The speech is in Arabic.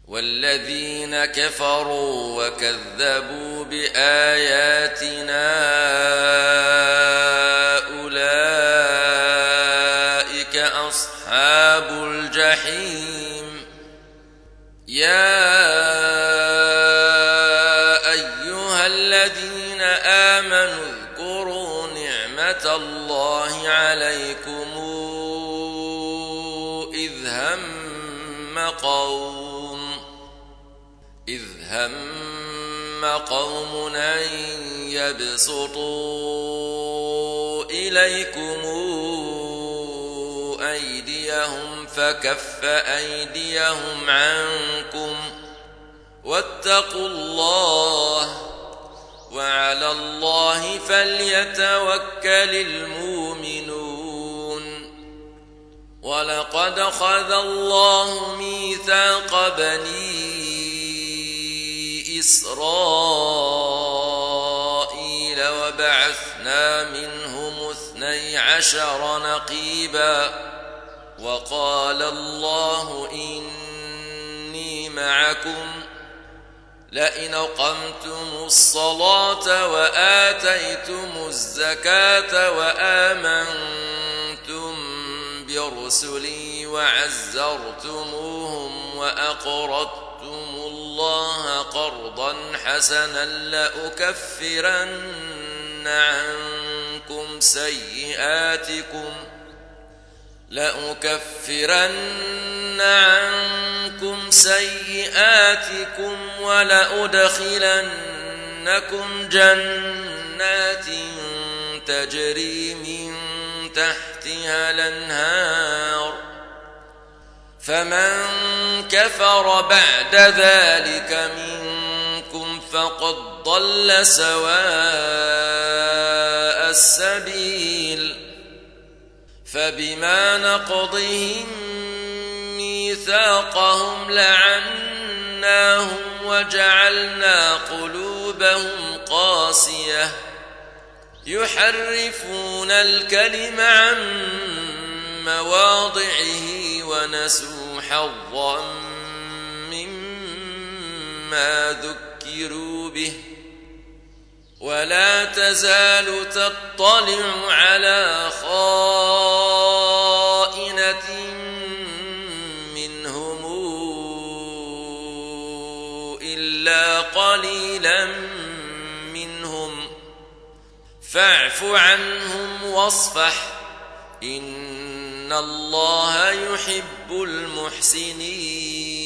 والذين كفروا وكذبوا بآياتنا أولئك أصحاب الجحيم. يا أيها الذين آمنوا اذكروا نعمة الله عليكم إذ هم قوم أن يبسطوا إليكم أيديهم فكف أيديهم عنكم واتقوا الله وعلى الله فليتوكل المؤمنون. ولقد أخذ الله ميثاق بني إسرائيل وبعثنا منهم 12 نقيبا وقال الله إني معكم لئن أقمتم الصلاة وآتيتم الزكاة وآمنتم برسلي وعزرتموهم وأقرضتم الله قرضا حسنا لأكفرن عنكم سيئاتكم ولأدخلنكم جنات تجري من تحتها الأنهار فمن كفر بعد ذلك منكم فقد ضل سواء السبيل. فبما نقضهم ميثاقهم لعناهم وجعلنا قلوبهم قاسية يحرفون الكلم عن مواضعه ونسوا حظا مما ذكروا به ولا تزال تطلع على خائنة منهم إلا قليلا منهم فاعف عنهم واصفح إن الله يحب المحسنين.